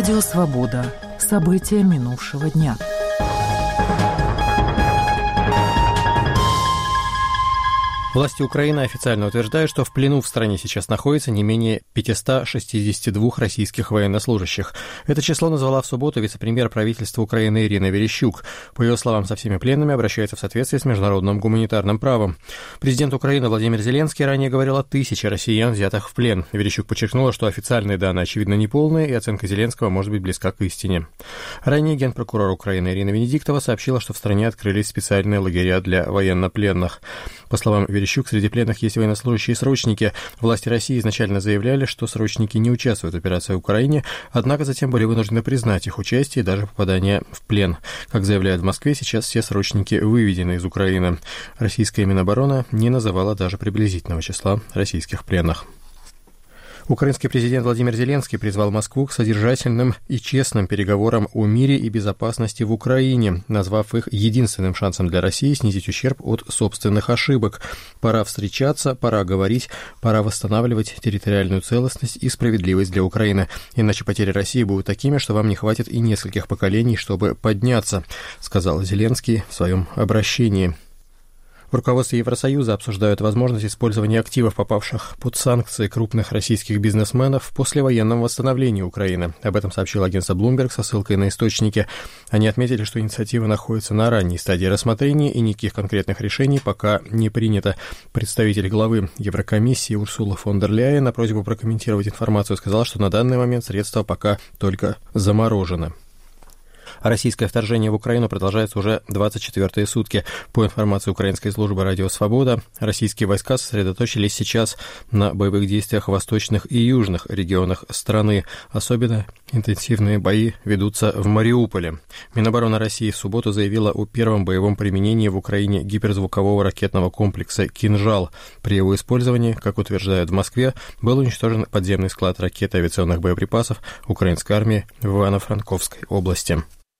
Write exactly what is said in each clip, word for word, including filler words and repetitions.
Радио «Свобода». События минувшего дня. Власти Украины официально утверждают, что в плену в стране сейчас находится не менее пятьсот шестьдесят два российских военнослужащих. Это число назвала в субботу вице-премьер правительства Украины Ирина Верещук. По ее словам, со всеми пленными обращаются в соответствии с международным гуманитарным правом. Президент Украины Владимир Зеленский ранее говорил о тысяче россиян, взятых в плен. Верещук подчеркнула, что официальные данные, очевидно, неполные, и оценка Зеленского может быть близка к истине. Ранее генпрокурор Украины Ирина Венедиктова сообщила, что в стране открылись специальные лагеря для военнопленных. По словам Верещук, среди пленных есть военнослужащие и срочники. Власти России изначально заявляли, что срочники не участвуют в операции в Украине, однако затем были вынуждены признать их участие и даже попадание в плен. Как заявляют в Москве, сейчас все срочники выведены из Украины. Российская Минобороны не называла даже приблизительного числа российских пленных. Украинский президент Владимир Зеленский призвал Москву к содержательным и честным переговорам о мире и безопасности в Украине, назвав их единственным шансом для России снизить ущерб от собственных ошибок. Пора встречаться, пора говорить, пора восстанавливать территориальную целостность и справедливость для Украины. Иначе потери России будут такими, что вам не хватит и нескольких поколений, чтобы подняться, сказал Зеленский в своем обращении. В руководстве Евросоюза обсуждают возможность использования активов, попавших под санкции крупных российских бизнесменов в послевоенном восстановлении Украины. Об этом сообщило агентство Bloomberg со ссылкой на источники. Они отметили, что инициатива находится на ранней стадии рассмотрения и никаких конкретных решений пока не принято. Представитель главы Еврокомиссии Урсула фон дер Ляйен на просьбу прокомментировать информацию сказал, что на данный момент средства пока только заморожены. Российское вторжение в Украину продолжается уже двадцать четвёртые сутки. По информации украинской службы «Радио Свобода», российские войска сосредоточились сейчас на боевых действиях в восточных и южных регионах страны. Особенно интенсивные бои ведутся в Мариуполе. Минобороны России в субботу заявила о первом боевом применении в Украине гиперзвукового ракетного комплекса «Кинжал». При его использовании, как утверждают в Москве, был уничтожен подземный склад ракет и авиационных боеприпасов украинской армии в Ивано-Франковской области.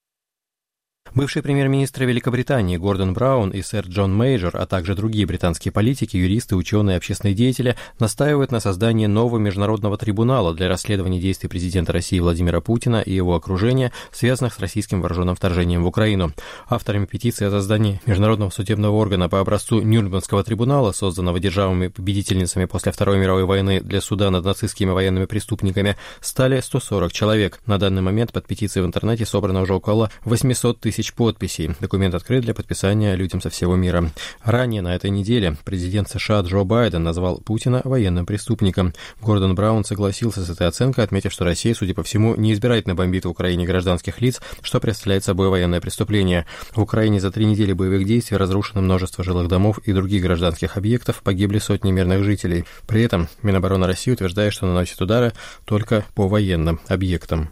Бывший премьер-министр Великобритании Гордон Браун и сэр Джон Мейджор, а также другие британские политики, юристы, ученые и общественные деятели настаивают на создании нового международного трибунала для расследования действий президента России Владимира Путина и его окружения, связанных с российским вооруженным вторжением в Украину. Авторами петиции о создании международного судебного органа по образцу Нюрнбергского трибунала, созданного державами-победительницами после Второй мировой войны для суда над нацистскими военными преступниками, стали сто сорок человек. На данный момент под петицией в интернете собрано уже около восемьсот тысяч подписей. Документ открыт для подписания людям со всего мира. Ранее на этой неделе президент США Джо Байден назвал Путина военным преступником. Гордон Браун согласился с этой оценкой, отметив, что Россия, судя по всему, неизбирательно бомбит в Украине гражданских лиц, что представляет собой военное преступление. В Украине за три недели боевых действий разрушено множество жилых домов и других гражданских объектов, погибли сотни мирных жителей. При этом Минобороны России утверждает, что наносит удары только по военным объектам.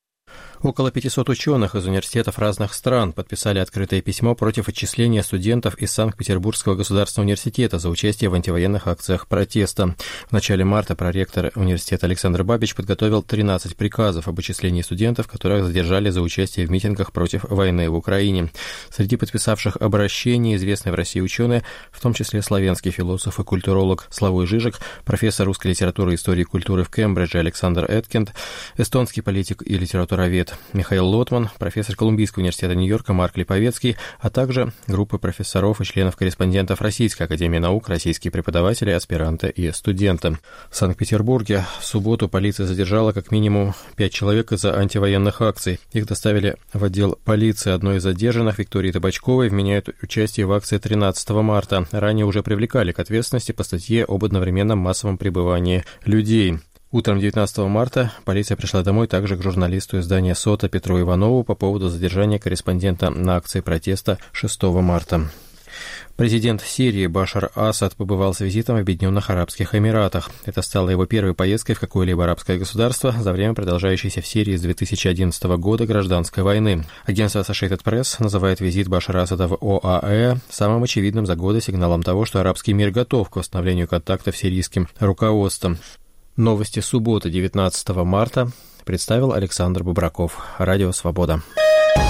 Около пятисот ученых из университетов разных стран подписали открытое письмо против отчисления студентов из Санкт-Петербургского государственного университета за участие в антивоенных акциях протеста. В начале марта проректор университета Александр Бабич подготовил тринадцать приказов об отчислении студентов, которых задержали за участие в митингах против войны в Украине. Среди подписавших обращение известные в России ученые, в том числе славянский философ и культуролог Славой Жижик, профессор русской литературы и истории культуры в Кембридже Александр Эткинд, эстонский политик и литературовед Михаил Лотман, профессор Колумбийского университета Нью-Йорка Марк Липовецкий, а также группы профессоров и членов-корреспондентов Российской академии наук, российские преподаватели, аспиранты и студенты. В Санкт-Петербурге в субботу полиция задержала как минимум пять человек из-за антивоенных акций. Их доставили в отдел полиции. Одной из задержанных, Виктории Табачковой, вменяют участие в акции тринадцатого марта. Ранее уже привлекали к ответственности по статье об одновременном массовом пребывании людей. Утром девятнадцатого марта полиция пришла домой также к журналисту издания «Сота» Петру Иванову по поводу задержания корреспондента на акции протеста шестого марта. Президент Сирии Башар Асад побывал с визитом в Объединенных Арабских Эмиратах. Это стало его первой поездкой в какое-либо арабское государство за время продолжающейся в Сирии с две тысячи одиннадцатого года гражданской войны. Агентство Associated Press называет визит Башара Асада в ОАЭ самым очевидным за годы сигналом того, что арабский мир готов к восстановлению контактов с сирийским руководством. Новости субботы, девятнадцатого марта, представил Александр Бубраков. Радио «Свобода».